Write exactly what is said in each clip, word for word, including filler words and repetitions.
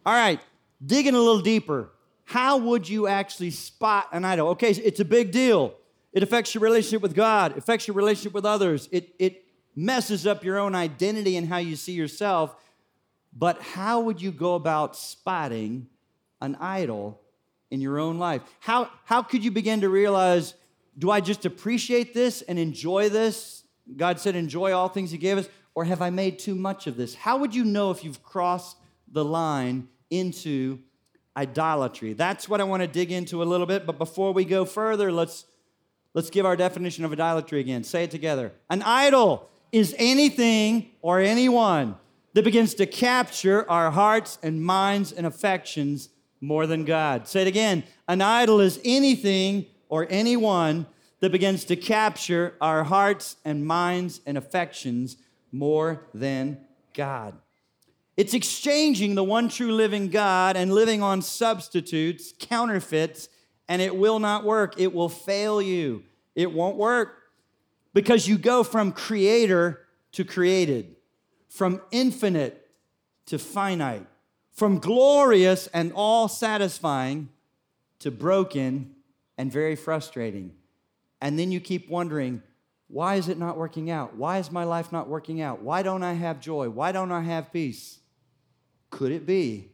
All right, digging a little deeper. How would you actually spot an idol? Okay, it's a big deal. It affects your relationship with God. It affects your relationship with others. It, it messes up your own identity and how you see yourself. But how would you go about spotting an idol in your own life? How, how could you begin to realize, do I just appreciate this and enjoy this? God said, enjoy all things he gave us. Or have I made too much of this? How would you know if you've crossed the line into idolatry? That's what I want to dig into a little bit. But before we go further, let's, let's give our definition of idolatry again. Say it together. An idol is anything or anyone that begins to capture our hearts and minds and affections more than God. Say it again. An idol is anything or anyone that begins to capture our hearts and minds and affections more than God. It's exchanging the one true living God and living on substitutes, counterfeits, and it will not work. It will fail you. It won't work because you go from creator to created, from infinite to finite, from glorious and all-satisfying to broken and very frustrating. And then you keep wondering, why is it not working out? Why is my life not working out? Why don't I have joy? Why don't I have peace? Could it be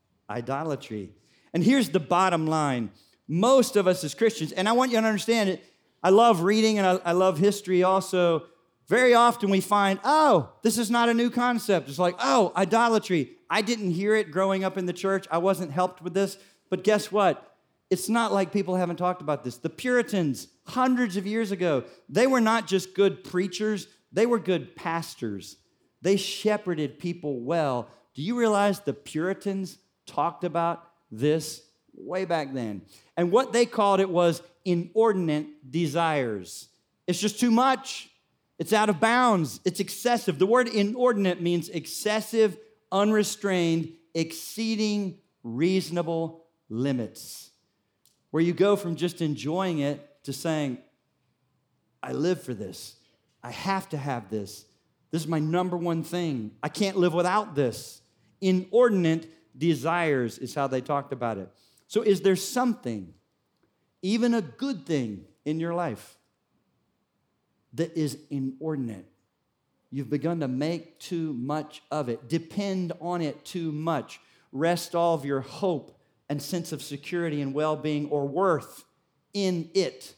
idolatry? And here's the bottom line. Most of us as Christians, and I want you to understand it, I love reading and I, I love history also. Very often we find, oh, this is not a new concept. It's like, oh, idolatry. I didn't hear it growing up in the church. I wasn't helped with this. But guess what? It's not like people haven't talked about this. The Puritans, hundreds of years ago, they were not just good preachers. They were good pastors. They shepherded people well. Do you realize the Puritans talked about this way back then? And what they called it was inordinate desires. It's just too much. It's out of bounds. It's excessive. The word inordinate means excessive, unrestrained, exceeding reasonable limits. Where you go from just enjoying it to saying, I live for this. I have to have this. This is my number one thing. I can't live without this. Inordinate desires is how they talked about it. So is there something, even a good thing in your life, that is inordinate? You've begun to make too much of it, depend on it too much, rest all of your hope and sense of security and well-being or worth in it.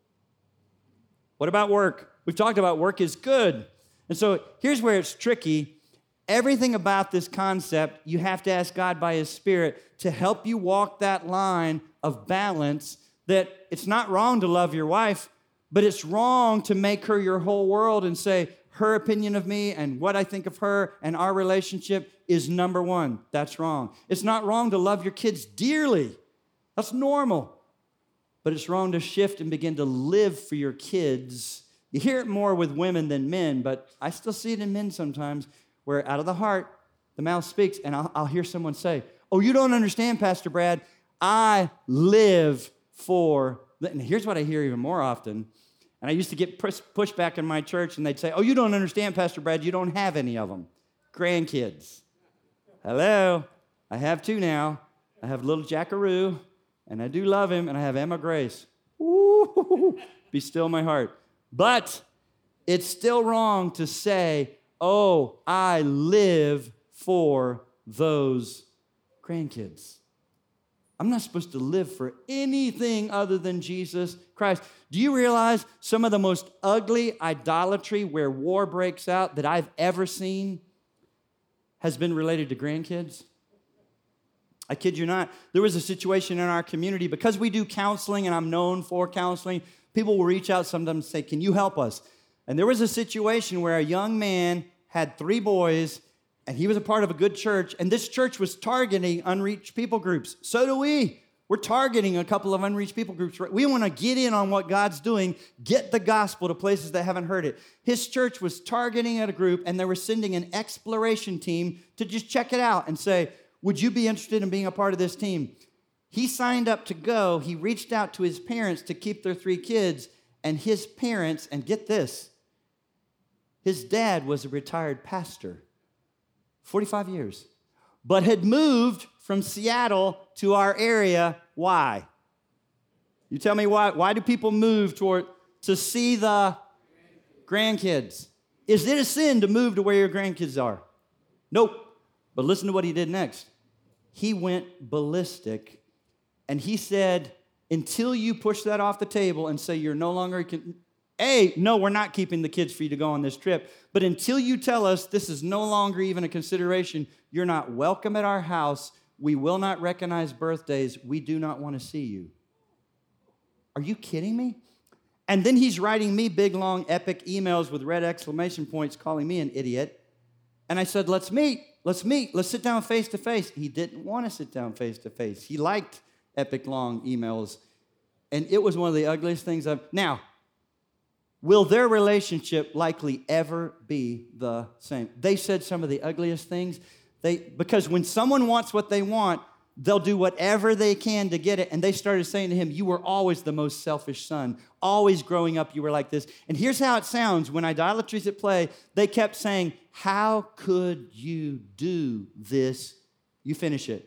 What about work? We've talked about work is good. And so here's where it's tricky. Everything about this concept, you have to ask God by his Spirit to help you walk that line of balance, that it's not wrong to love your wife, but it's wrong to make her your whole world and say, her opinion of me and what I think of her and our relationship is number one. That's wrong. It's not wrong to love your kids dearly. That's normal. But it's wrong to shift and begin to live for your kids. You hear it more with women than men, but I still see it in men sometimes, where out of the heart, the mouth speaks, and I'll, I'll hear someone say, oh, you don't understand, Pastor Brad. I live for, and here's what I hear even more often. And I used to get push, pushback in my church, and they'd say, oh, you don't understand, Pastor Brad. You don't have any of them. Grandkids. Hello. I have two now. I have little Jackaroo, and I do love him, and I have Emma Grace. Ooh, be still my heart. But it's still wrong to say, oh, I live for those grandkids. I'm not supposed to live for anything other than Jesus Christ. Do you realize some of the most ugly idolatry where war breaks out that I've ever seen has been related to grandkids? I kid you not. There was a situation in our community, because we do counseling and I'm known for counseling, people will reach out sometimes and say, can you help us? And there was a situation where a young man had three boys, and he was a part of a good church, and this church was targeting unreached people groups. So do we. We're targeting a couple of unreached people groups. We want to get in on what God's doing, get the gospel to places that haven't heard it. His church was targeting at a group, and they were sending an exploration team to just check it out and say, would you be interested in being a part of this team? He signed up to go. He reached out to his parents to keep their three kids, and his parents, and get this, his dad was a retired pastor, forty-five years, but had moved from Seattle to our area. Why? You tell me why. Why do people move toward to see the grandkids? Is it a sin to move to where your grandkids are? Nope. But listen to what he did next. He went ballistic, and he said, until you push that off the table and say you're no longer, A, no, we're not keeping the kids for you to go on this trip, but until you tell us this is no longer even a consideration, you're not welcome at our house, we will not recognize birthdays, we do not want to see you. Are you kidding me? And then he's writing me big, long, epic emails with red exclamation points calling me an idiot. And I said, let's meet, let's meet, let's sit down face to face. He didn't want to sit down face to face. He liked epic, long emails. And it was one of the ugliest things I've... Now, will their relationship likely ever be the same? They said some of the ugliest things. They because when someone wants what they want, they'll do whatever they can to get it. And they started saying to him, you were always the most selfish son. Always growing up, you were like this. And here's how it sounds. When idolatry's at play, they kept saying, how could you do this? You finish it.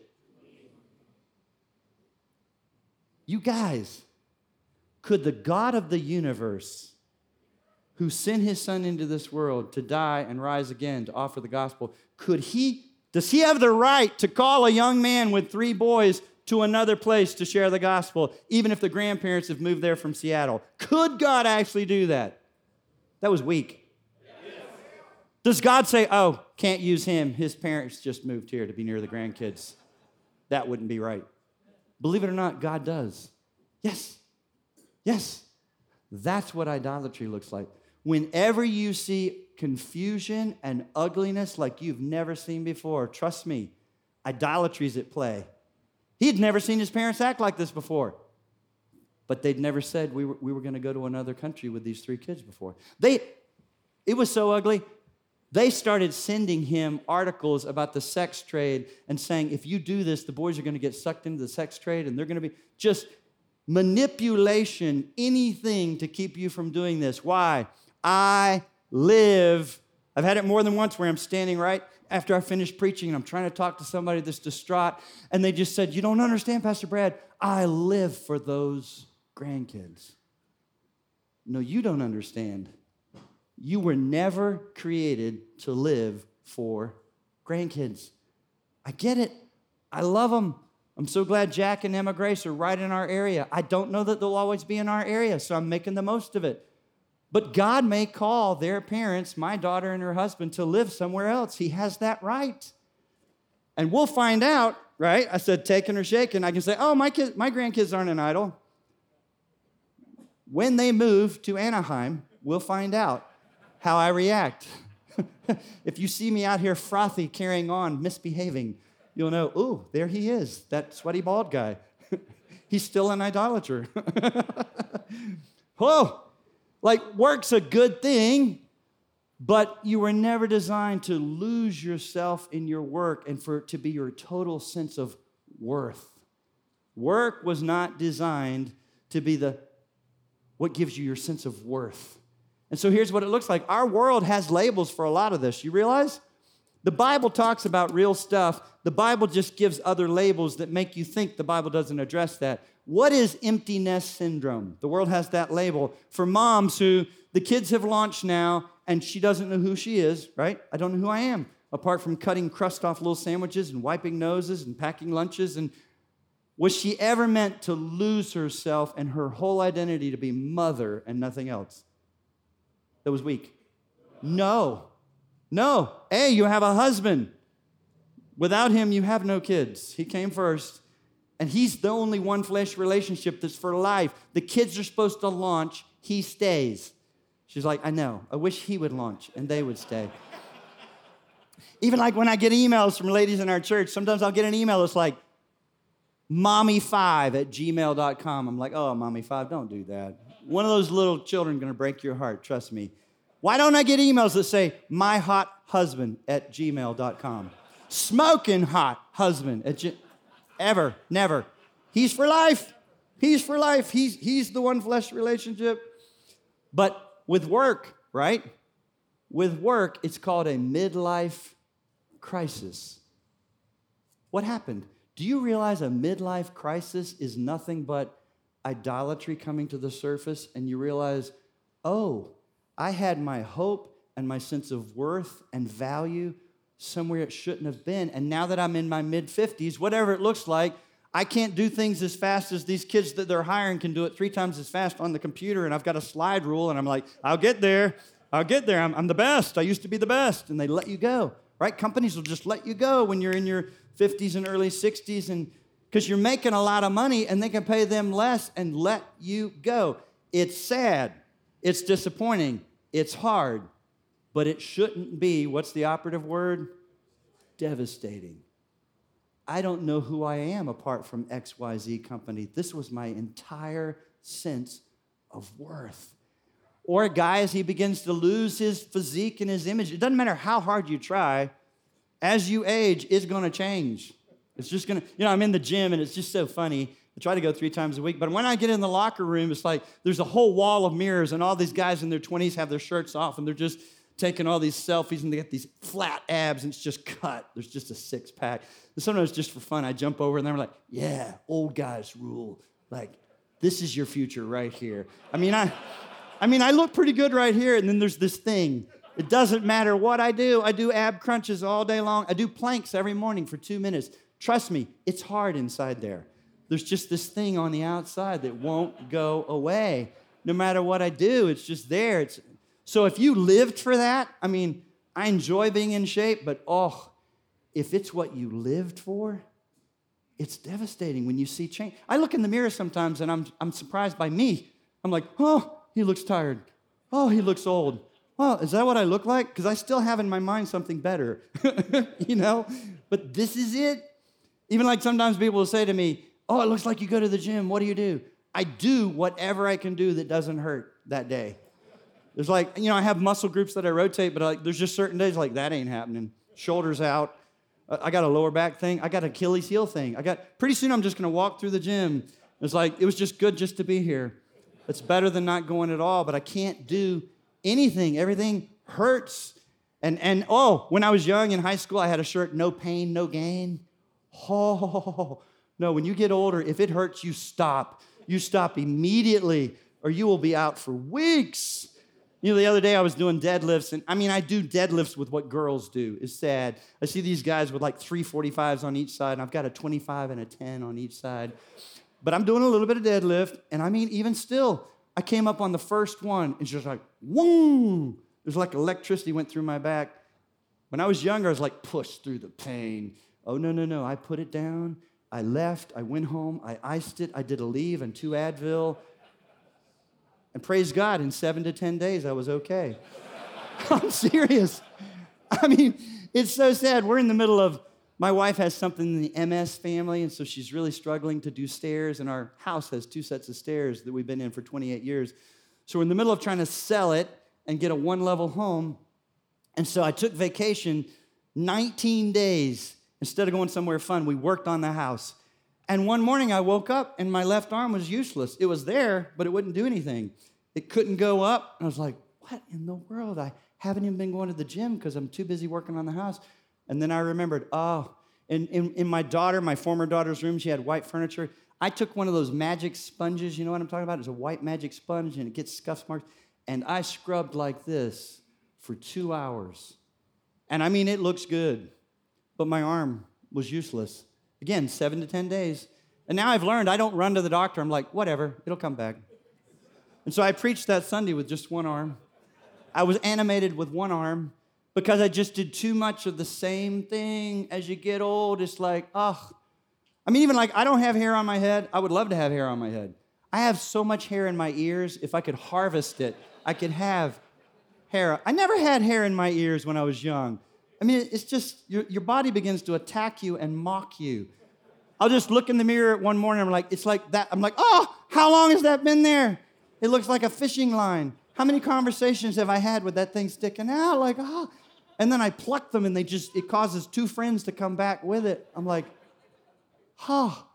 You guys, could the God of the universe, who sent his son into this world to die and rise again to offer the gospel, could he, does he have the right to call a young man with three boys to another place to share the gospel, even if the grandparents have moved there from Seattle? Could God actually do that? That was weak. Yes. Does God say, oh, can't use him, his parents just moved here to be near the grandkids? That wouldn't be right. Believe it or not, God does. Yes. Yes. That's what idolatry looks like. Whenever you see confusion and ugliness like you've never seen before, trust me, idolatry's at play. He had never seen his parents act like this before. But they'd never said we were, we were going to go to another country with these three kids before. They, it was so ugly. They started sending him articles about the sex trade and saying, if you do this, the boys are going to get sucked into the sex trade and they're going to be just manipulation, anything to keep you from doing this. Why? I live. I've had it more than once where I'm standing right after I finish preaching and I'm trying to talk to somebody that's distraught and they just said, you don't understand, Pastor Brad, I live for those grandkids. No, you don't understand. You were never created to live for grandkids. I get it. I love them. I'm so glad Jack and Emma Grace are right in our area. I don't know that they'll always be in our area, so I'm making the most of it. But God may call their parents, my daughter and her husband, to live somewhere else. He has that right. And we'll find out, right? I said taken or shaken. I can say, oh, my kids, my grandkids aren't an idol. When they move to Anaheim, we'll find out how I react. If you see me out here frothy, carrying on, misbehaving, you'll know, ooh, there he is, that sweaty bald guy. He's still an idolater. Oh, like work's a good thing, but you were never designed to lose yourself in your work and for it to be your total sense of worth. Work was not designed to be the what gives you your sense of worth. And so here's what it looks like. Our world has labels for a lot of this. You realize? The Bible talks about real stuff. The Bible just gives other labels that make you think the Bible doesn't address that. What is empty nest syndrome? The world has that label. For moms who, the kids have launched now, and she doesn't know who she is, right? I don't know who I am, apart from cutting crust off little sandwiches and wiping noses and packing lunches. And was she ever meant to lose herself and her whole identity to be mother and nothing else? That was weak. No. No. A, you have a husband. Without him, you have no kids. He came first. And he's the only one flesh relationship that's for life. The kids are supposed to launch. He stays. She's like, I know. I wish he would launch and they would stay. Even like when I get emails from ladies in our church, sometimes I'll get an email that's like, mommy five at gmail dot com. I'm like, oh, mommy five, don't do that. One of those little children going to break your heart, trust me. Why don't I get emails that say, my hot husband at gmail dot com? Smoking hot husband at G- Ever, never. He's for life. He's for life. He's, he's the one flesh relationship. But with work, right? With work, it's called a midlife crisis. What happened? Do you realize a midlife crisis is nothing but idolatry coming to the surface? And you realize, oh, I had my hope and my sense of worth and value somewhere it shouldn't have been. And now that I'm in my mid-fifties, whatever it looks like, I can't do things as fast as these kids that they're hiring can do it three times as fast on the computer. And I've got a slide rule, and I'm like, I'll get there. I'll get there. I'm, I'm the best. I used to be the best. And they let you go, right? Companies will just let you go when you're in your fifties and early sixties, and because you're making a lot of money, and they can pay them less and let you go. It's sad. It's disappointing. It's hard. But it shouldn't be, what's the operative word? Devastating. I don't know who I am apart from X Y Z company. This was my entire sense of worth. Or a guy, as he begins to lose his physique and his image, it doesn't matter how hard you try, as you age, it's going to change. It's just going to, you know, I'm in the gym, and it's just so funny. I try to go three times a week, but when I get in the locker room, it's like there's a whole wall of mirrors, and all these guys in their twenties have their shirts off, and they're just taking all these selfies, and they get these flat abs, and it's just cut. There's just a six-pack. And sometimes just for fun, I jump over, and they're like, yeah, old guys rule. Like, this is your future right here. I mean, I, I mean, I look pretty good right here, and then there's this thing. It doesn't matter what I do. I do ab crunches all day long. I do planks every morning for two minutes. Trust me, it's hard inside there. There's just this thing on the outside that won't go away. No matter what I do, it's just there. It's So if you lived for that, I mean, I enjoy being in shape, but oh, if it's what you lived for, it's devastating when you see change. I look in the mirror sometimes, and I'm, I'm surprised by me. I'm like, oh, he looks tired. Oh, he looks old. Well, is that what I look like? Because I still have in my mind something better, you know? But this is it. Even like sometimes people will say to me, oh, it looks like you go to the gym. What do you do? I do whatever I can do that doesn't hurt that day. There's like, you know, I have muscle groups that I rotate, but like, there's just certain days like that ain't happening. Shoulders out. I got a lower back thing. I got an Achilles heel thing. I got, pretty soon I'm just going to walk through the gym. It's like, it was just good just to be here. It's better than not going at all, but I can't do anything. Everything hurts. And, and oh, when I was young in high school, I had a shirt, no pain, no gain. Oh, no, when you get older, if it hurts, you stop. You stop immediately, or you will be out for weeks. You know, the other day I was doing deadlifts, and I mean, I do deadlifts with what girls do. It's sad. I see these guys with like three forty-fives on each side, and I've got a twenty-five and a ten on each side. But I'm doing a little bit of deadlift, and I mean, even still, I came up on the first one, and it's just like, whoom! There's like electricity went through my back. When I was younger, I was like pushed through the pain. Oh, no, no, no. I put it down. I left. I went home. I iced it. I did a leave and two Advil. And praise God, in seven to ten days, I was okay. I'm serious. I mean, it's so sad. We're in the middle of, my wife has something in the M S family, and so she's really struggling to do stairs, and our house has two sets of stairs that we've been in for twenty-eight years. So we're in the middle of trying to sell it and get a one-level home, and so I took vacation nineteen days. Instead of going somewhere fun, we worked on the house. And one morning I woke up and my left arm was useless. It was there, but it wouldn't do anything. It couldn't go up. I was like, what in the world? I haven't even been going to the gym because I'm too busy working on the house. And then I remembered, oh, in, in, in my daughter, my former daughter's room, she had white furniture. I took one of those magic sponges. You know what I'm talking about? It's a white magic sponge, and it gets scuff marks. And I scrubbed like this for two hours. And I mean, it looks good, but my arm was useless. Again, seven to ten days. And now I've learned I don't run to the doctor. I'm like, whatever, it'll come back. And so I preached that Sunday with just one arm. I was animated with one arm because I just did too much of the same thing. As you get old, it's like, oh. I mean, even like, I don't have hair on my head. I would love to have hair on my head. I have so much hair in my ears. If I could harvest it, I could have hair. I never had hair in my ears when I was young. I mean, it's just, your, your body begins to attack you and mock you. I'll just look in the mirror one morning, I'm like, it's like that. I'm like, oh, how long has that been there? It looks like a fishing line. How many conversations have I had with that thing sticking out? Like, oh. And then I pluck them, and they just, it causes two friends to come back with it. I'm like, oh.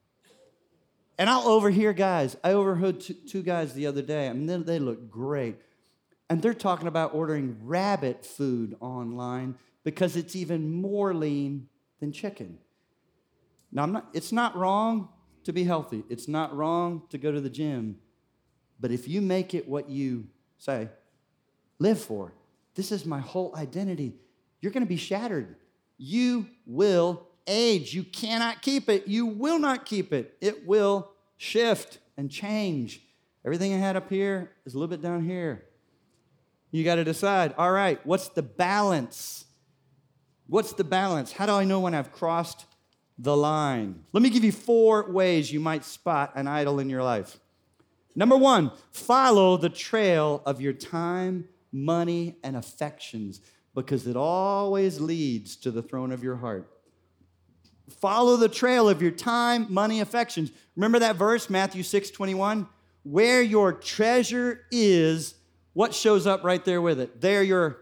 And I'll overhear guys. I overheard two, two guys the other day. I mean, they, they look great. And they're talking about ordering rabbit food online because it's even more lean than chicken. Now, I'm not, it's not wrong to be healthy. It's not wrong to go to the gym. But if you make it what you say, live for, this is my whole identity, you're going to be shattered. You will age. You cannot keep it. You will not keep it. It will shift and change. Everything I had up here is a little bit down here. You got to decide, all right, what's the balance? What's the balance? How do I know when I've crossed the line? Let me give you four ways you might spot an idol in your life. Number one, follow the trail of your time, money, and affections, because it always leads to the throne of your heart. Follow the trail of your time, money, affections. Remember that verse, Matthew six twenty-one? Where your treasure is, what shows up right there with it? There your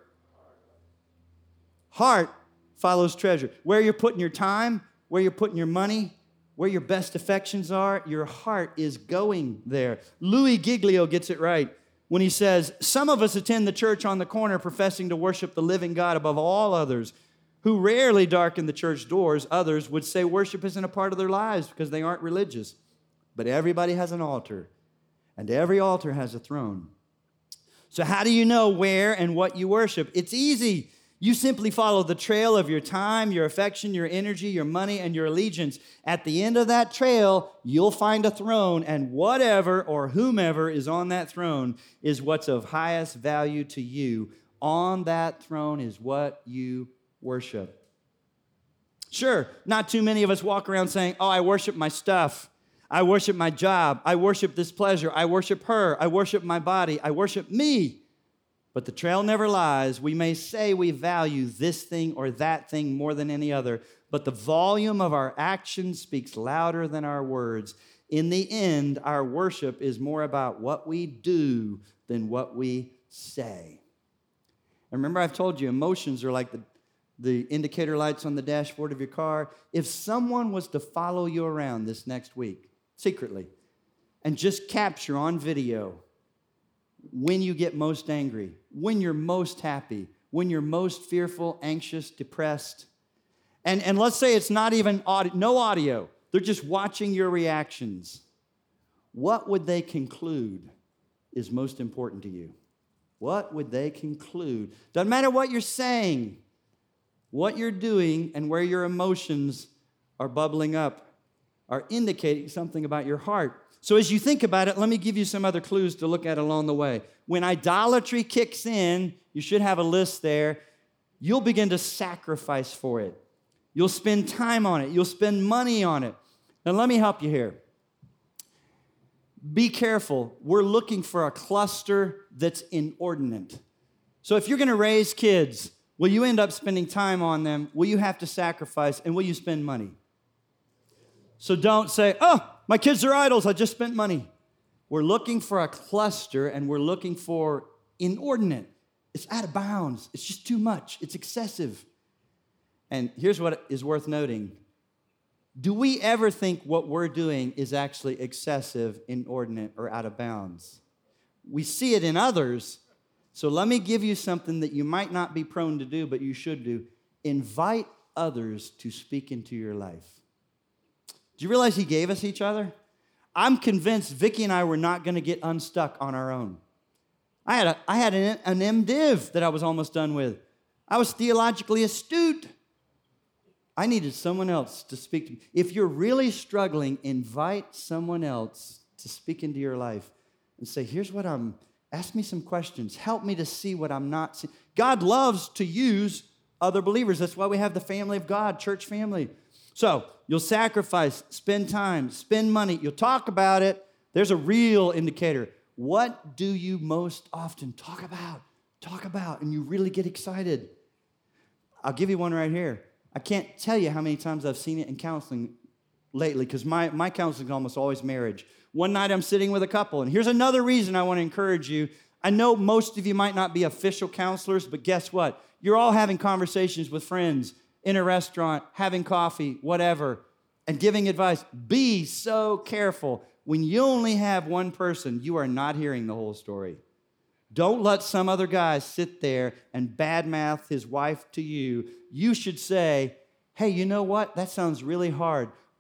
heart follows treasure. Where you're putting your time, where you're putting your money, where your best affections are, your heart is going there. Louis Giglio gets it right when he says, some of us attend the church on the corner professing to worship the living God above all others, who rarely darken the church doors. Others would say worship isn't a part of their lives because they aren't religious. But everybody has an altar, and every altar has a throne. So how do you know where and what you worship? It's easy. You simply follow the trail of your time, your affection, your energy, your money, and your allegiance. At the end of that trail, you'll find a throne, and whatever or whomever is on that throne is what's of highest value to you. On that throne is what you worship. Sure, not too many of us walk around saying, oh, I worship my stuff. I worship my job. I worship this pleasure. I worship her. I worship my body. I worship me. But the trail never lies. We may say we value this thing or that thing more than any other, but the volume of our actions speaks louder than our words. In the end, our worship is more about what we do than what we say. And remember, I've told you, emotions are like the, the indicator lights on the dashboard of your car. If someone was to follow you around this next week, secretly, and just capture on video when you get most angry, when you're most happy, when you're most fearful, anxious, depressed. And, and let's say it's not even audio, no audio. They're just watching your reactions. What would they conclude is most important to you? What would they conclude? Doesn't matter what you're saying, what you're doing and where your emotions are bubbling up are indicating something about your heart. So as you think about it, let me give you some other clues to look at along the way. When idolatry kicks in, you should have a list there. You'll begin to sacrifice for it. You'll spend time on it. You'll spend money on it. Now let me help you here. Be careful. We're looking for a cluster that's inordinate. So if you're going to raise kids, will you end up spending time on them? Will you have to sacrifice? And will you spend money? So don't say, oh, my kids are idols, I just spent money. We're looking for a cluster, and we're looking for inordinate. It's out of bounds. It's just too much. It's excessive. And here's what is worth noting. Do we ever think what we're doing is actually excessive, inordinate, or out of bounds? We see it in others. So let me give you something that you might not be prone to do, but you should do. Invite others to speak into your life. Do you realize he gave us each other? I'm convinced Vicki and I were not going to get unstuck on our own. I had, a, I had an, an MDiv that I was almost done with. I was theologically astute. I needed someone else to speak to me. If you're really struggling, invite someone else to speak into your life and say, here's what I'm, ask me some questions. Help me to see what I'm not seeing. God loves to use other believers. That's why we have the family of God, church family. So you'll sacrifice, spend time, spend money. You'll talk about it. There's a real indicator. What do you most often talk about? Talk about, and you really get excited. I'll give you one right here. I can't tell you how many times I've seen it in counseling lately, because my, my counseling is almost always marriage. One night I'm sitting with a couple, and here's another reason I want to encourage you. I know most of you might not be official counselors, but guess what? You're all having conversations with friends in a restaurant, having coffee, whatever, and giving advice. Be so careful. When you only have one person, you are not hearing the whole story. Don't let some other guy sit there and badmouth his wife to you. You should say, hey, you know what? That sounds really hard.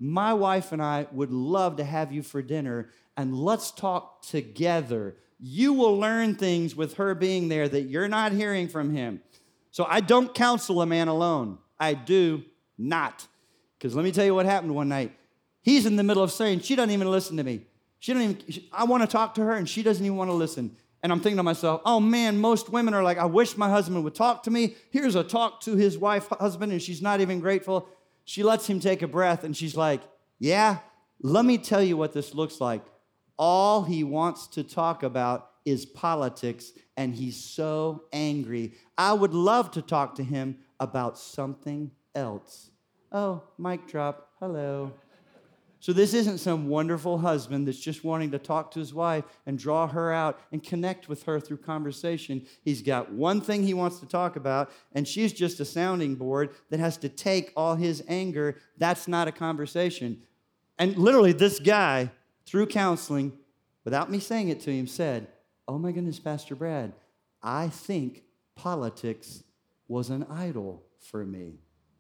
my wife and I would love to have you for dinner, and let's talk together. You will learn things with her being there that you're not hearing from him. So I don't counsel a man alone. I do not. Because let me tell you what happened one night. He's in the middle of saying, she doesn't even listen to me. She don't even, she, I want to talk to her, and she doesn't even want to listen. And I'm thinking to myself, oh man, most women are like, I wish my husband would talk to me. Here's a talk to his wife, husband, and she's not even grateful. She lets him take a breath, and she's like, yeah, let me tell you what this looks like. All he wants to talk about is politics, and he's so angry. I would love to talk to him about something else. Oh, mic drop, hello. So this isn't some wonderful husband that's just wanting to talk to his wife and draw her out and connect with her through conversation. He's got one thing he wants to talk about, and she's just a sounding board that has to take all his anger. That's not a conversation. And literally, this guy, through counseling, without me saying it to him, said, oh my goodness, Pastor Brad, I think politics was an idol for me.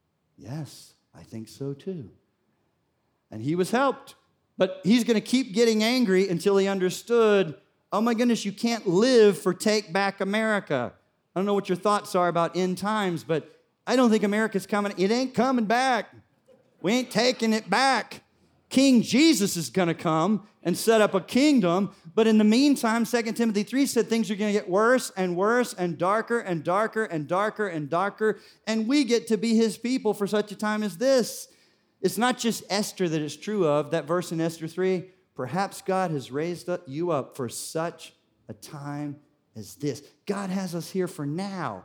Yes, I think so too. And he was helped. But he's going to keep getting angry until he understood, oh my goodness, you can't live for Take Back America. I don't know what your thoughts are about end times, but I don't think America's coming. It ain't coming back. We ain't taking it back. King Jesus is going to come and set up a kingdom. But in the meantime, Second Timothy three said things are going to get worse and worse and darker and darker and darker and darker. And we get to be his people for such a time as this. It's not just Esther that it's true of, that verse in Esther three. Perhaps God has raised you up for such a time as this. God has us here for now.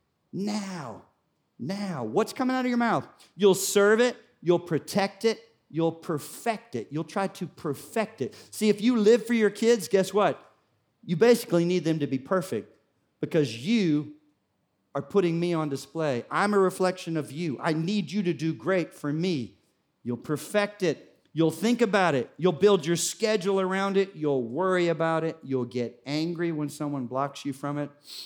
Now. Now. What's coming out of your mouth? You'll serve it. You'll protect it. You'll perfect it. You'll try to perfect it. See, if you live for your kids, guess what? You basically need them to be perfect because you are putting me on display. I'm a reflection of you. I need you to do great for me. You'll perfect it. You'll think about it. You'll build your schedule around it. You'll worry about it. You'll get angry when someone blocks you from it.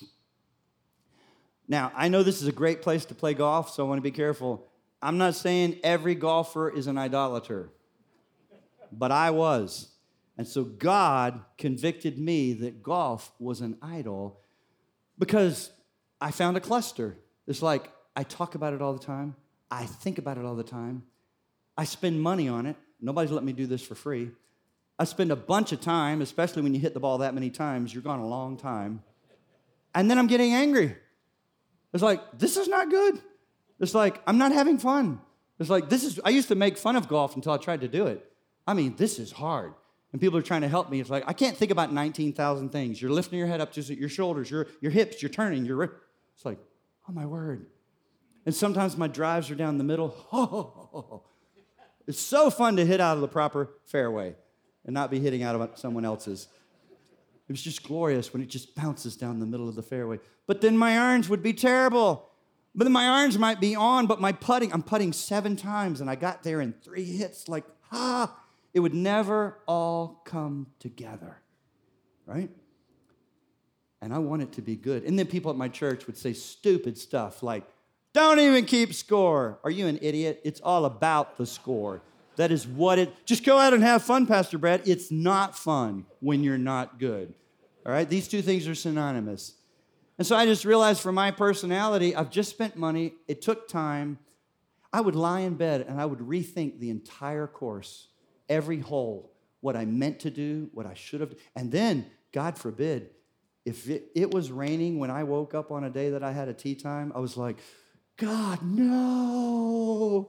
Now, I know this is a great place to play golf, so I want to be careful. I'm not saying every golfer is an idolater, but I was. And so God convicted me that golf was an idol because I found a cluster. It's like I talk about it all the time. I think about it all the time. I spend money on it. Nobody's let me do this for free. I spend a bunch of time, especially when you hit the ball that many times, you're gone a long time. And then I'm getting angry. It's like, this is not good. It's like, I'm not having fun. It's like, this is, I used to make fun of golf until I tried to do it. I mean, this is hard. And people are trying to help me. It's like, I can't think about nineteen thousand things. You're lifting your head up to your shoulders, your, your hips, you're turning, you're, it's like, oh my word. And sometimes my drives are down the middle. Oh, it's so fun to hit out of the proper fairway and not be hitting out of someone else's. It was just glorious when it just bounces down the middle of the fairway. But then my irons would be terrible. But then my irons might be on, but my putting, I'm putting seven times, and I got there in three hits, like, ah, it would never all come together, right? And I want it to be good. And then people at my church would say stupid stuff like, don't even keep score. Are you an idiot? It's all about the score. That is what it, just go out and have fun, Pastor Brad. It's not fun when you're not good, all right? These two things are synonymous. And so I just realized for my personality, I've just spent money. It took time. I would lie in bed and I would rethink the entire course, every hole, what I meant to do, what I should have. And then, God forbid, if it, it was raining when I woke up on a day that I had a tee time, I was like, God, no,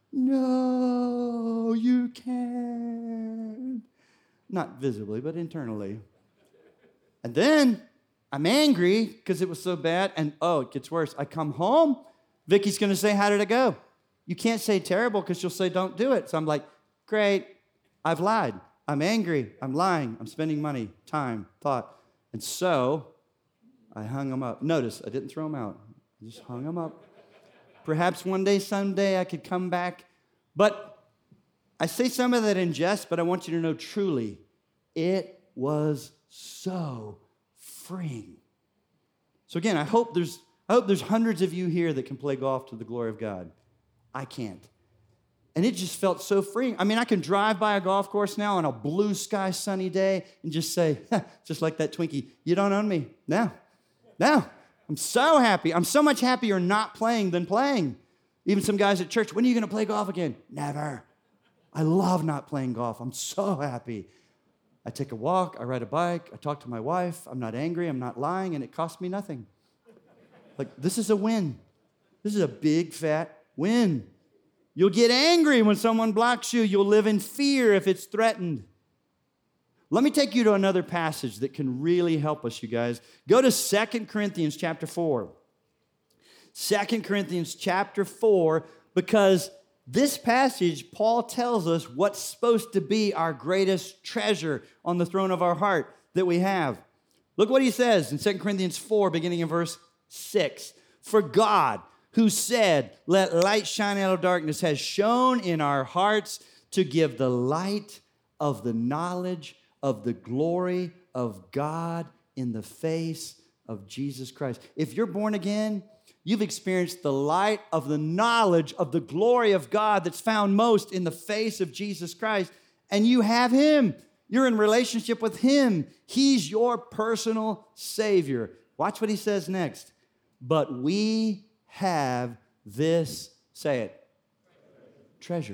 no, you can't. Not visibly, but internally. And then I'm angry because it was so bad, and oh, it gets worse. I come home, Vicky's going to say, how did it go? You can't say terrible because she'll say, don't do it. So I'm like, great, I've lied. I'm angry, I'm lying, I'm spending money, time, thought. And so I hung them up. Notice, I didn't throw them out. I just hung them up. Perhaps one day, someday, I could come back. But I say some of that in jest, but I want you to know truly, it was so freeing. So again, I hope there's I hope there's hundreds of you here that can play golf to the glory of God. I can't. And it just felt so freeing. I mean, I can drive by a golf course now on a blue sky sunny day and just say, just like that Twinkie, you don't own me. No, no. I'm so happy. I'm so much happier not playing than playing. Even some guys at church, when are you going to play golf again? Never. I love not playing golf. I'm so happy. I take a walk. I ride a bike. I talk to my wife. I'm not angry. I'm not lying, and it costs me nothing. Like, this is a win. This is a big, fat win. You'll get angry when someone blocks you. You'll live in fear if it's threatened. Let me take you to another passage that can really help us, you guys. Go to Second Corinthians chapter four. Second Corinthians chapter four, because this passage, Paul tells us what's supposed to be our greatest treasure on the throne of our heart that we have. Look what he says in Second Corinthians four, beginning in verse six. For God, who said, let light shine out of darkness, has shone in our hearts to give the light of the knowledge of the glory of God in the face of Jesus Christ. If you're born again, you've experienced the light of the knowledge of the glory of God that's found most in the face of Jesus Christ, and you have him. You're in relationship with him. He's your personal Savior. Watch what he says next. But we have this, say it, treasure.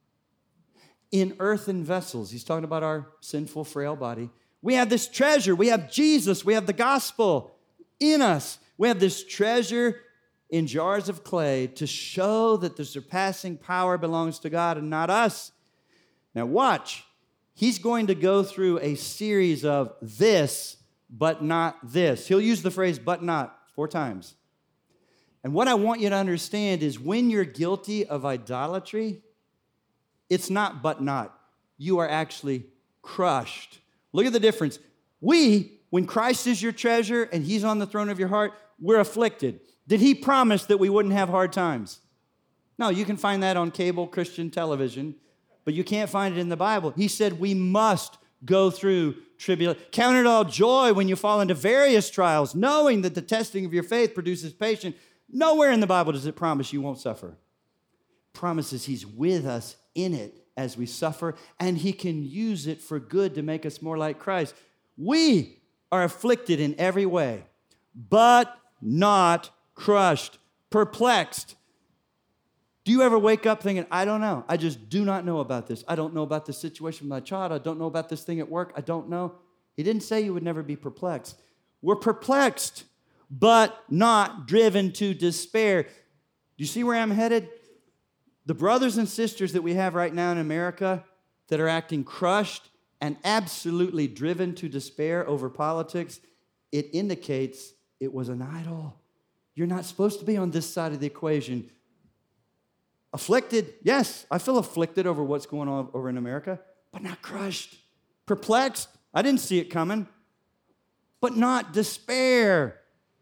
In earthen vessels. He's talking about our sinful, frail body. We have this treasure. We have Jesus. We have the gospel in us. We have this treasure in jars of clay to show that the surpassing power belongs to God and not us. Now watch. He's going to go through a series of this, but not this. He'll use the phrase, but not, four times. And what I want you to understand is when you're guilty of idolatry, it's not but not. You are actually crushed. Look at the difference. We, when Christ is your treasure and he's on the throne of your heart, we're afflicted. Did he promise that we wouldn't have hard times? No, you can find that on cable Christian television, but you can't find it in the Bible. He said we must go through tribulation. Count it all joy when you fall into various trials, knowing that the testing of your faith produces patience. Nowhere in the Bible does it promise you won't suffer. It promises he's with us in it as we suffer, and he can use it for good to make us more like Christ. We are afflicted in every way, but not crushed, perplexed. Do you ever wake up thinking, I don't know. I just do not know about this. I don't know about this situation with my child. I don't know about this thing at work. I don't know. He didn't say you would never be perplexed. We're perplexed, but not driven to despair. Do you see where I'm headed? The brothers and sisters that we have right now in America that are acting crushed and absolutely driven to despair over politics, it indicates it was an idol. You're not supposed to be on this side of the equation. Afflicted, yes, I feel afflicted over what's going on over in America, but not crushed. Perplexed, I didn't see it coming, but not despair.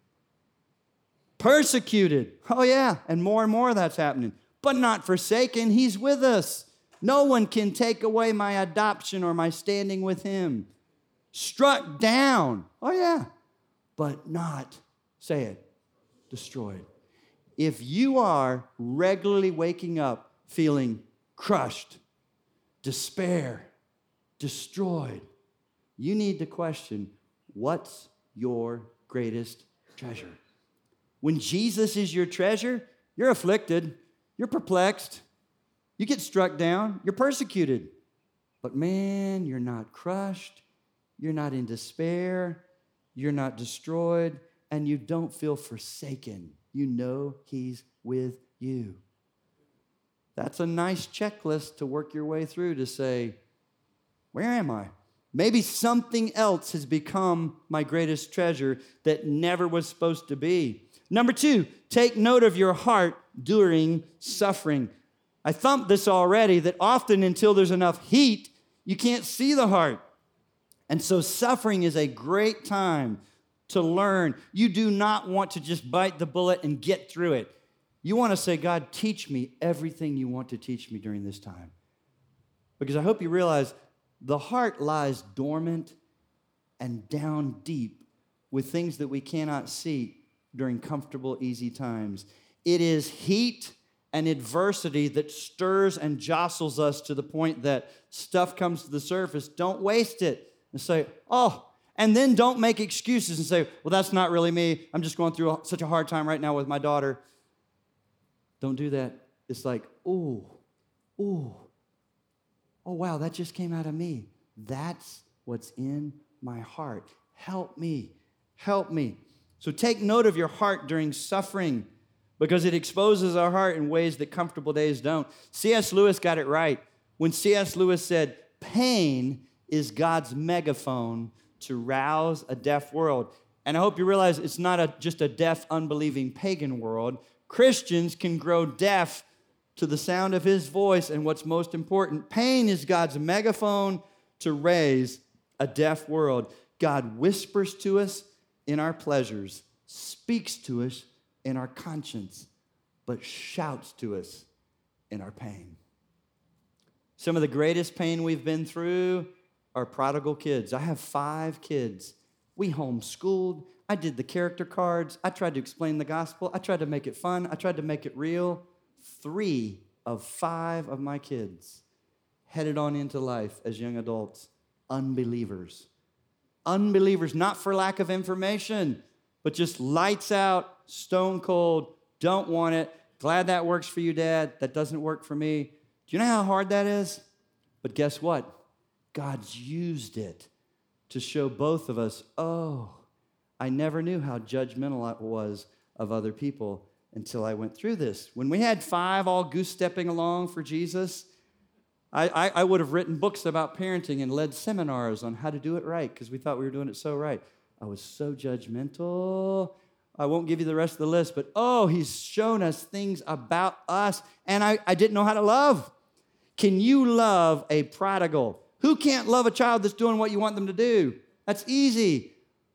Persecuted, oh yeah, and more and more of that's happening, but not forsaken. He's with us. No one can take away my adoption or my standing with him. Struck down, oh yeah, but not, say it, destroyed. If you are regularly waking up feeling crushed, despair, destroyed, you need to question, what's your greatest treasure? When Jesus is your treasure, you're afflicted, you're perplexed, you get struck down, you're persecuted. But man, you're not crushed, you're not in despair, you're not destroyed, and you don't feel forsaken. You know he's with you. That's a nice checklist to work your way through to say, where am I? Maybe something else has become my greatest treasure that never was supposed to be. Number two, take note of your heart during suffering. I thumped this already, that often until there's enough heat, you can't see the heart. And so suffering is a great time to learn. You do not want to just bite the bullet and get through it. You want to say, God, teach me everything you want to teach me during this time. Because I hope you realize the heart lies dormant and down deep with things that we cannot see during comfortable, easy times. It is heat and adversity that stirs and jostles us to the point that stuff comes to the surface, don't waste it and say, oh, and then don't make excuses and say, well, that's not really me. I'm just going through such a hard time right now with my daughter. Don't do that. It's like, ooh, ooh, oh, wow, that just came out of me. That's what's in my heart. Help me. Help me. So take note of your heart during suffering because it exposes our heart in ways that comfortable days don't. C S Lewis got it right when C S Lewis said, pain is God's megaphone to rouse a deaf world. And I hope you realize it's not a, just a deaf, unbelieving pagan world. Christians can grow deaf to the sound of his voice, and what's most important, pain is God's megaphone to raise a deaf world. God whispers to us in our pleasures, speaks to us in our conscience, but shouts to us in our pain. Some of the greatest pain we've been through are prodigal kids. I have five kids. We homeschooled. I did the character cards. I tried to explain the gospel. I tried to make it fun. I tried to make it real. Three of five of my kids headed on into life as young adults, unbelievers. Unbelievers, not for lack of information, but just lights out, stone cold, don't want it. Glad that works for you, Dad. That doesn't work for me. Do you know how hard that is? But guess what? God's used it to show both of us, oh, I never knew how judgmental I was of other people until I went through this. When we had five all goose-stepping along for Jesus, I, I, I would have written books about parenting and led seminars on how to do it right because we thought we were doing it so right. I was so judgmental. I won't give you the rest of the list, but oh, he's shown us things about us, and I, I didn't know how to love. Can you love a prodigal? Who can't love a child that's doing what you want them to do? That's easy.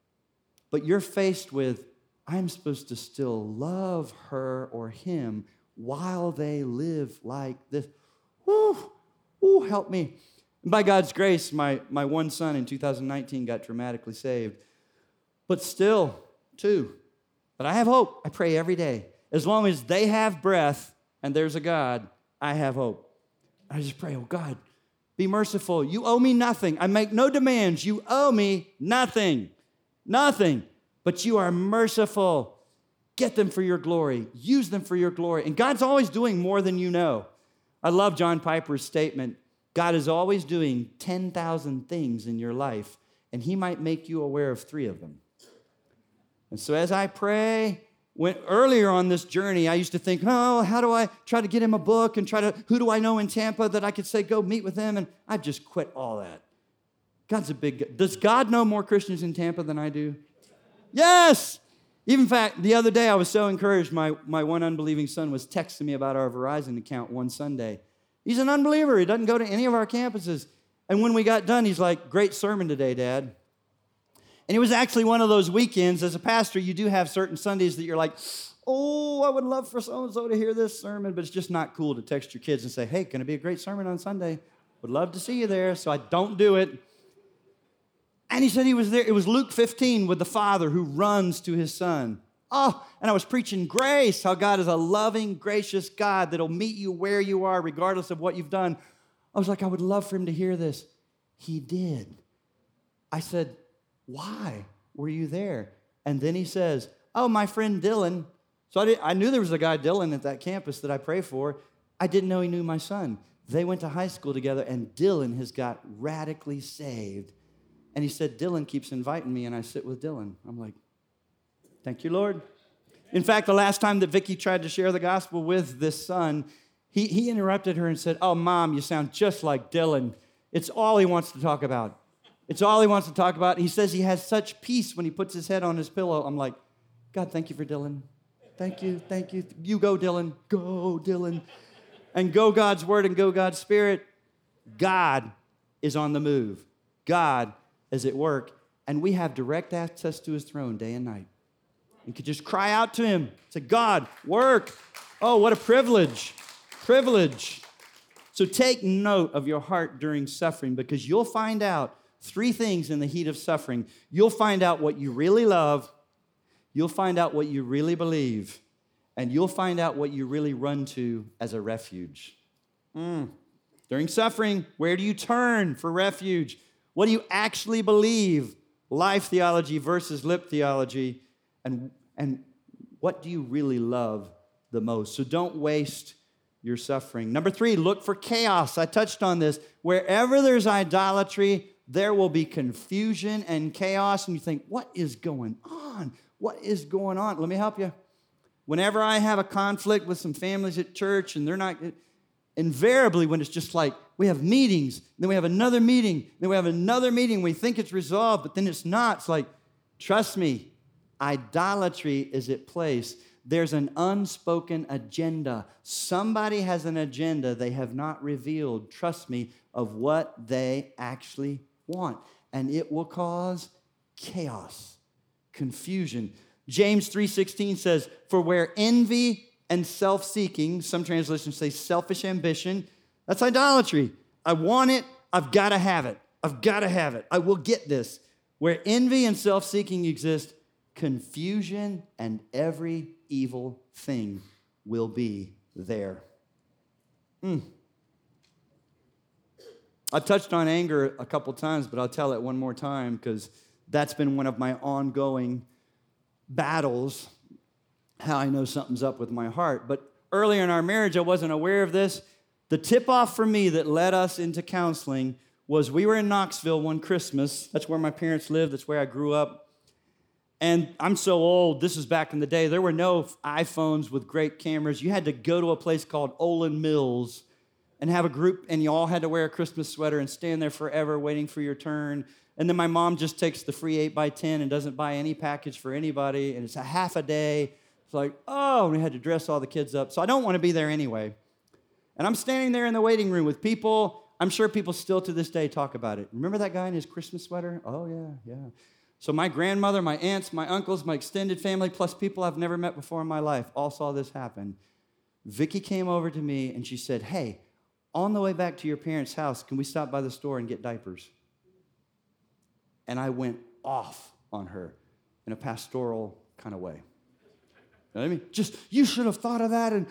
But you're faced with, I'm supposed to still love her or him while they live like this. Woo, woo, help me. And by God's grace, my, my one son in two thousand nineteen got dramatically saved. But still, two. But I have hope. I pray every day. As long as they have breath and there's a God, I have hope. I just pray, oh God, be merciful. You owe me nothing. I make no demands. You owe me nothing. Nothing. But you are merciful. Get them for your glory. Use them for your glory. And God's always doing more than you know. I love John Piper's statement. God is always doing ten thousand things in your life, and he might make you aware of three of them. And so as I pray, when earlier on this journey, I used to think, oh, how do I try to get him a book and try to, who do I know in Tampa that I could say, go meet with him? And I've just quit all that. God's a big, does God know more Christians in Tampa than I do? Yes. Even in fact, the other day I was so encouraged, my, my one unbelieving son was texting me about our Verizon account one Sunday. He's an unbeliever. He doesn't go to any of our campuses. And when we got done, he's like, great sermon today, Dad. And it was actually one of those weekends. As a pastor, you do have certain Sundays that you're like, oh, I would love for so-and-so to hear this sermon, but it's just not cool to text your kids and say, hey, going to be a great sermon on Sunday. Would love to see you there, so I don't do it. And he said he was there. It was Luke fifteen with the father who runs to his son. Oh, and I was preaching grace, how God is a loving, gracious God that'll meet you where you are regardless of what you've done. I was like, I would love for him to hear this. He did. I said, why were you there? And then he says, oh, my friend Dylan. So I, did, I knew there was a guy, Dylan, at that campus that I pray for. I didn't know he knew my son. They went to high school together, and Dylan has got radically saved. And he said, Dylan keeps inviting me, and I sit with Dylan. I'm like, thank you, Lord. In fact, the last time that Vicki tried to share the gospel with this son, he, he interrupted her and said, oh, Mom, you sound just like Dylan. It's all he wants to talk about. It's all he wants to talk about. He says he has such peace when he puts his head on his pillow. I'm like, God, thank you for Dylan. Thank you, thank you. You go, Dylan. Go, Dylan. And go God's word and go God's spirit. God is on the move. God is at work. And we have direct access to his throne day and night. You could just cry out to him. Say, God, work. Oh, what a privilege. Privilege. So take note of your heart during suffering because you'll find out three things in the heat of suffering. You'll find out what you really love. You'll find out what you really believe. and you'll find out what you really run to as a refuge. Mm. During suffering, where do you turn for refuge? What do you actually believe? Life theology versus lip theology. And, and what do you really love the most? So don't waste your suffering. Number three, look for chaos. I touched on this. Wherever there's idolatry, there will be confusion and chaos. And you think, what is going on? What is going on? Let me help you. Whenever I have a conflict with some families at church and they're not, invariably when it's just like, we have meetings, then we have another meeting, then we have another meeting, we think it's resolved, but then it's not. It's like, trust me, idolatry is at place. There's an unspoken agenda. Somebody has an agenda they have not revealed, trust me, of what they actually want. And it will cause chaos, confusion. James three sixteen says, for where envy and self-seeking, some translations say selfish ambition, that's idolatry. I want it, I've got to have it. I've got to have it. I will get this. Where envy and self-seeking exist, confusion and every evil thing will be there. Mm. I've touched on anger a couple times, but I'll tell it one more time because that's been one of my ongoing battles, how I know something's up with my heart. But earlier in our marriage, I wasn't aware of this. The tip-off for me that led us into counseling was we were in Knoxville one Christmas. That's where my parents lived. That's where I grew up. And I'm so old. This is back in the day. There were no iPhones with great cameras. You had to go to a place called Olin Mills and have a group, and you all had to wear a Christmas sweater and stand there forever waiting for your turn. And then my mom just takes the free eight by ten and doesn't buy any package for anybody, and it's a half a day. It's like, oh, and we had to dress all the kids up. So I don't want to be there anyway. And I'm standing there in the waiting room with people. I'm sure people still to this day talk about it. Remember that guy in his Christmas sweater? Oh, yeah, yeah. So my grandmother, my aunts, my uncles, my extended family, plus people I've never met before in my life, all saw this happen. Vicky came over to me and she said, hey, on the way back to your parents' house, can we stop by the store and get diapers? And I went off on her in a pastoral kind of way. You know what I mean? Just, you should have thought of that and...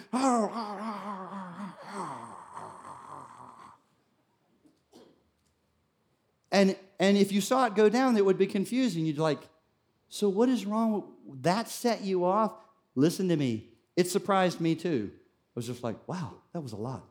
And, and if you saw it go down, it would be confusing. You'd like, so what is wrong? With, that set you off? Listen to me. It surprised me too. I was just like, wow, that was a lot.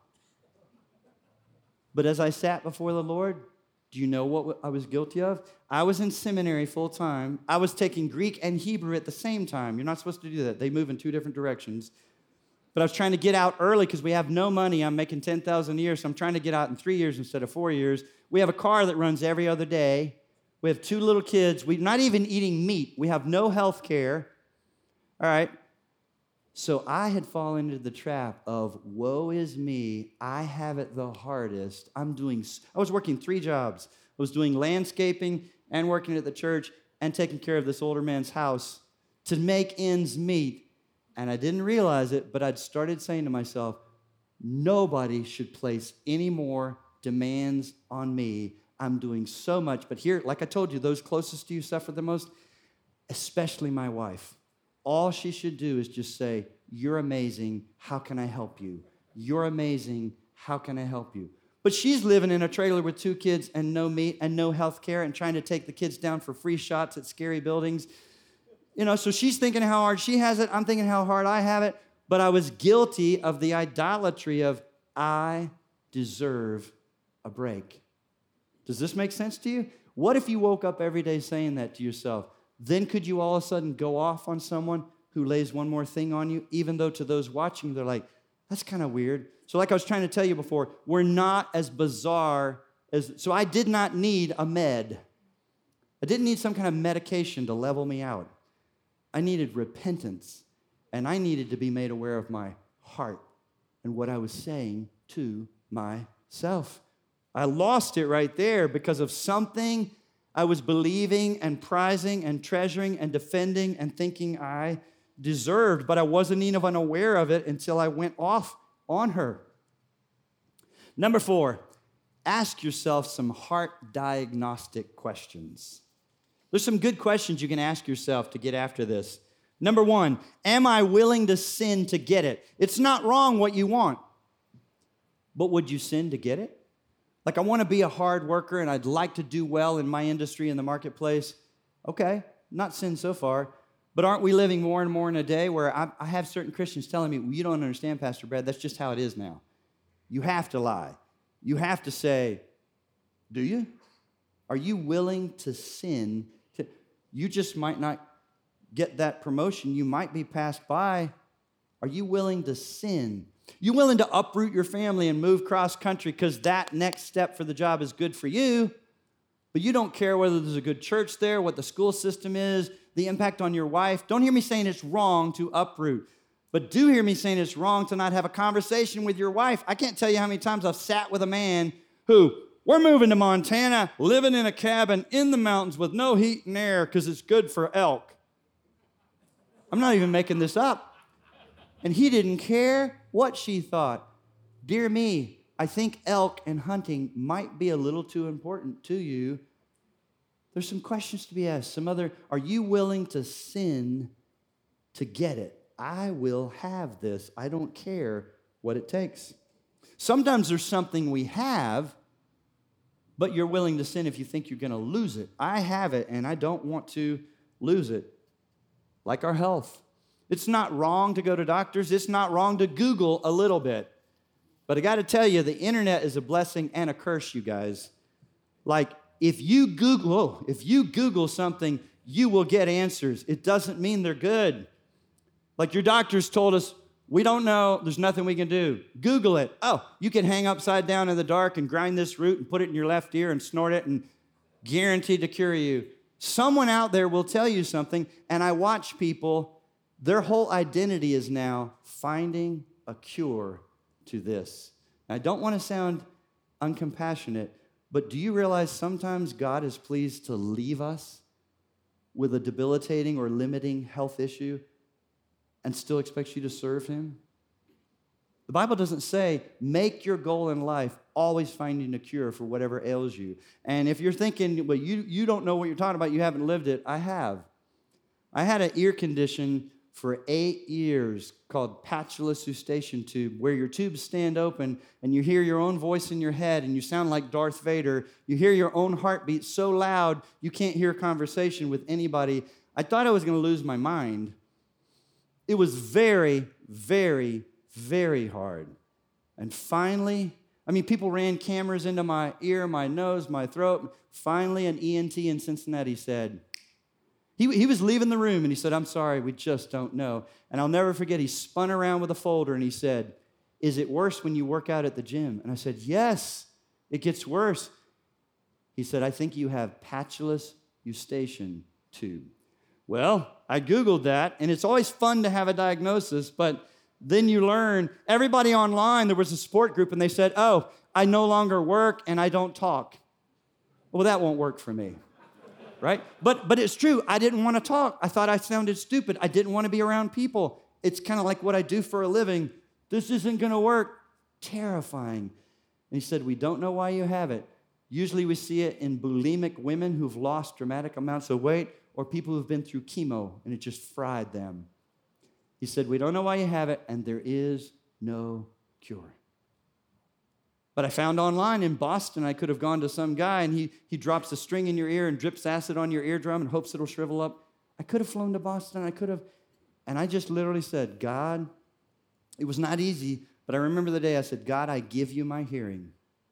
But as I sat before the Lord, do you know what I was guilty of? I was in seminary full time. I was taking Greek and Hebrew at the same time. You're not supposed to do that. They move in two different directions. But I was trying to get out early because we have no money. I'm making ten thousand dollars a year, so I'm trying to get out in three years instead of four years. We have a car that runs every other day. We have two little kids. We're not even eating meat. We have no health care. All right. So I had fallen into the trap of, woe is me. I have it the hardest. I'm doing, I was working three jobs. I was doing landscaping and working at the church and taking care of this older man's house to make ends meet. And I didn't realize it, but I'd started saying to myself, nobody should place any more demands on me. I'm doing so much. But here, like I told you, those closest to you suffer the most, especially my wife. All she should do is just say, you're amazing. How can I help you? You're amazing. How can I help you? But she's living in a trailer with two kids and no meat and no health care and trying to take the kids down for free shots at scary buildings. You know, so she's thinking how hard she has it. I'm thinking how hard I have it. But I was guilty of the idolatry of, I deserve a break. Does this make sense to you? What if you woke up every day saying that to yourself? Then could you all of a sudden go off on someone who lays one more thing on you, even though to those watching, they're like, that's kind of weird. So like I was trying to tell you before, we're not as bizarre as, so I did not need a med. I didn't need some kind of medication to level me out. I needed repentance, and I needed to be made aware of my heart and what I was saying to myself. I lost it right there because of something I was believing and prizing and treasuring and defending and thinking I deserved, but I wasn't even unaware of it until I went off on her. Number four, ask yourself some heart diagnostic questions. There's some good questions you can ask yourself to get after this. Number one, am I willing to sin to get it? It's not wrong what you want, but would you sin to get it? Like, I want to be a hard worker and I'd like to do well in my industry in the marketplace. Okay, not sin so far, but aren't we living more and more in a day where I, I have certain Christians telling me, well, you don't understand, Pastor Brad, that's just how it is now. You have to lie. You have to say, do you? Are you willing to sin? To, you just might not get that promotion. You might be passed by. Are you willing to sin? You willing to uproot your family and move cross country because that next step for the job is good for you, but you don't care whether there's a good church there, what the school system is, the impact on your wife. Don't hear me saying it's wrong to uproot, but do hear me saying it's wrong to not have a conversation with your wife. I can't tell you how many times I've sat with a man who, we're moving to Montana, living in a cabin in the mountains with no heat and air because it's good for elk. I'm not even making this up. And he didn't care what she thought. Dear me, I think elk and hunting might be a little too important to you. There's some questions to be asked. Some other, are you willing to sin to get it? I will have this. I don't care what it takes. Sometimes there's something we have, but you're willing to sin if you think you're going to lose it. I have it, and I don't want to lose it. Like our health. It's not wrong to go to doctors. It's not wrong to Google a little bit. But I got to tell you, the internet is a blessing and a curse, you guys. Like, if you Google, oh, if you Google something, you will get answers. It doesn't mean they're good. Like your doctors told us, we don't know, there's nothing we can do. Google it. Oh, you can hang upside down in the dark and grind this root and put it in your left ear and snort it and guaranteed to cure you. Someone out there will tell you something, and I watch people, their whole identity is now finding a cure to this. Now, I don't want to sound uncompassionate, but do you realize sometimes God is pleased to leave us with a debilitating or limiting health issue and still expects you to serve him? The Bible doesn't say, make your goal in life always finding a cure for whatever ails you. And if you're thinking, well, you, you don't know what you're talking about, you haven't lived it, I have. I had an ear condition for eight years called patulous eustachian tube, where your tubes stand open and you hear your own voice in your head and you sound like Darth Vader. You hear your own heartbeat so loud you can't hear conversation with anybody. I thought I was going to lose my mind. It was very, very, very hard. And finally, I mean, people ran cameras into my ear, my nose, my throat. Finally, an E N T in Cincinnati said, he, he was leaving the room and he said, I'm sorry, we just don't know. And I'll never forget, he spun around with a folder and he said, is it worse when you work out at the gym? And I said, yes, it gets worse. He said, I think you have patulous eustachian tube. Well, I Googled that, and it's always fun to have a diagnosis, but then you learn, everybody online, there was a support group, and they said, oh, I no longer work, and I don't talk. Well, that won't work for me, right? But but it's true. I didn't want to talk. I thought I sounded stupid. I didn't want to be around people. It's kind of like what I do for a living. This isn't going to work. Terrifying. And he said, we don't know why you have it. Usually we see it in bulimic women who've lost dramatic amounts of weight, or people who've been through chemo and it just fried them. He said, we don't know why you have it, and there is no cure. But I found online in Boston, I could have gone to some guy, and he, he drops a string in your ear and drips acid on your eardrum and hopes it'll shrivel up. I could have flown to Boston. I could have, and I just literally said, God, it was not easy, but I remember the day I said, God, I give you my hearing.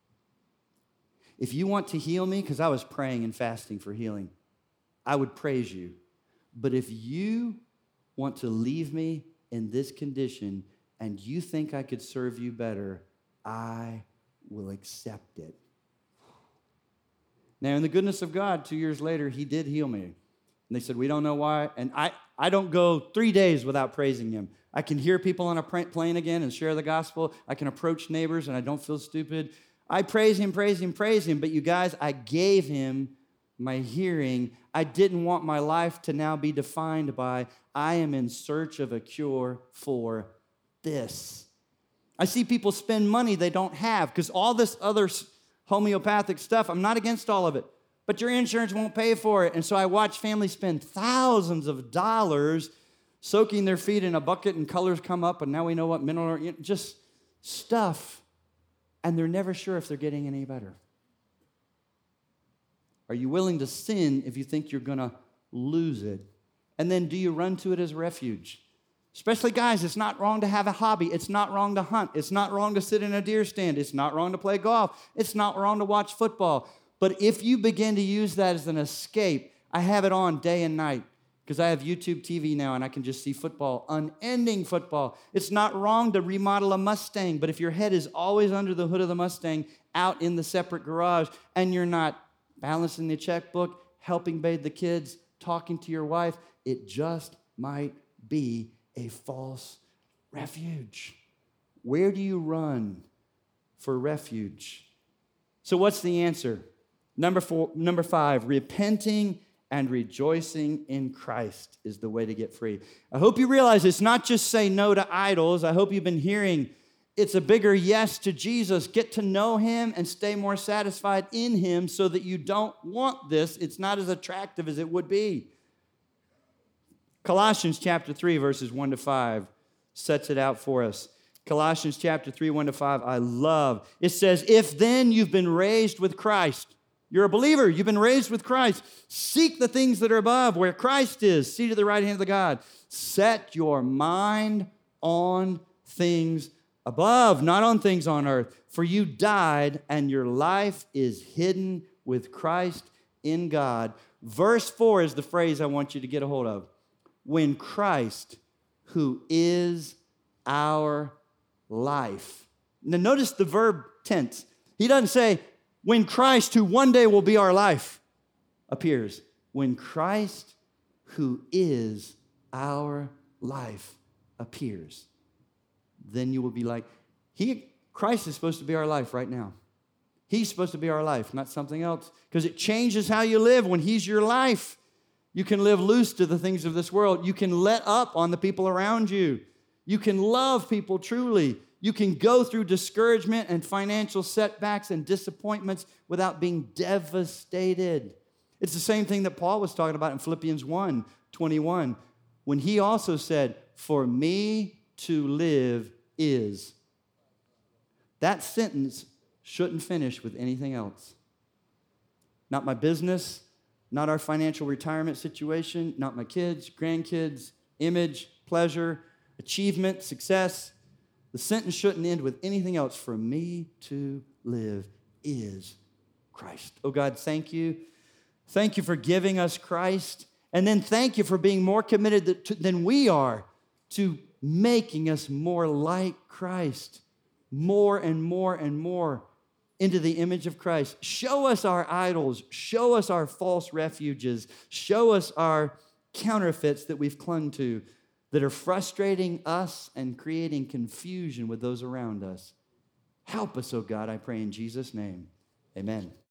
If you want to heal me, because I was praying and fasting for healing, I would praise you. But if you want to leave me in this condition and you think I could serve you better, I will accept it. Now, in the goodness of God, two years later, he did heal me. And they said, we don't know why. And I, I don't go three days without praising him. I can hear people on a plane again and share the gospel. I can approach neighbors and I don't feel stupid. I praise him, praise him, praise him. But you guys, I gave him my hearing. I didn't want my life to now be defined by, I am in search of a cure for this. I see people spend money they don't have because all this other homeopathic stuff, I'm not against all of it, but your insurance won't pay for it. And so I watch families spend thousands of dollars soaking their feet in a bucket and colors come up and now we know what mineral, you know, just stuff. And they're never sure if they're getting any better. Are you willing to sin if you think you're going to lose it? And then do you run to it as refuge? Especially guys, it's not wrong to have a hobby. It's not wrong to hunt. It's not wrong to sit in a deer stand. It's not wrong to play golf. It's not wrong to watch football. But if you begin to use that as an escape, I have it on day and night because I have YouTube T V now and I can just see football, unending football. It's not wrong to remodel a Mustang, but if your head is always under the hood of the Mustang out in the separate garage and you're not balancing the checkbook, helping bathe the kids, talking to your wife, it just might be a false refuge. Where do you run for refuge? So what's the answer? Number four, number five, repenting and rejoicing in Christ is the way to get free. I hope you realize it's not just say no to idols. I hope you've been hearing it's a bigger yes to Jesus. Get to know him and stay more satisfied in him so that you don't want this. It's not as attractive as it would be. Colossians chapter three, verses one to five sets it out for us. Colossians chapter three, one to five, I love. It says, if then you've been raised with Christ, you're a believer, you've been raised with Christ, seek the things that are above, where Christ is, seated at the right hand of the God. Set your mind on things above, not on things on earth. For you died, and your life is hidden with Christ in God. Verse four is the phrase I want you to get a hold of. When Christ, who is our life. Now notice the verb tense. He doesn't say, when Christ, who one day will be our life, appears. When Christ, who is our life, appears. Then you will be like, he, Christ is supposed to be our life right now. He's supposed to be our life, not something else. Because it changes how you live when he's your life. You can live loose to the things of this world. You can let up on the people around you. You can love people truly. You can go through discouragement and financial setbacks and disappointments without being devastated. It's the same thing that Paul was talking about in Philippians one twenty-one, when he also said, for me to live is. That sentence shouldn't finish with anything else. Not my business, not our financial retirement situation, not my kids, grandkids, image, pleasure, achievement, success. The sentence shouldn't end with anything else. For me to live is Christ. Oh God, thank you. Thank you for giving us Christ. And then thank you for being more committed than we are to making us more like Christ. More and more and more into the image of Christ. Show us our idols. Show us our false refuges. Show us our counterfeits that we've clung to that are frustrating us and creating confusion with those around us. Help us, oh God, I pray in Jesus' name. Amen.